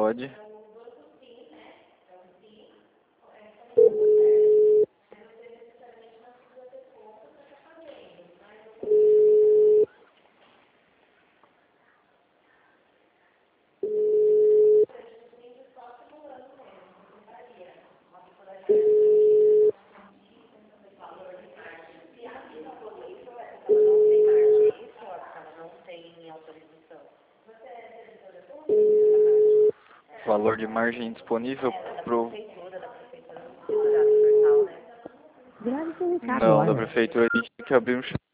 Pode. Valor de margem disponível pro... Não, da prefeitura a gente tem que abrir um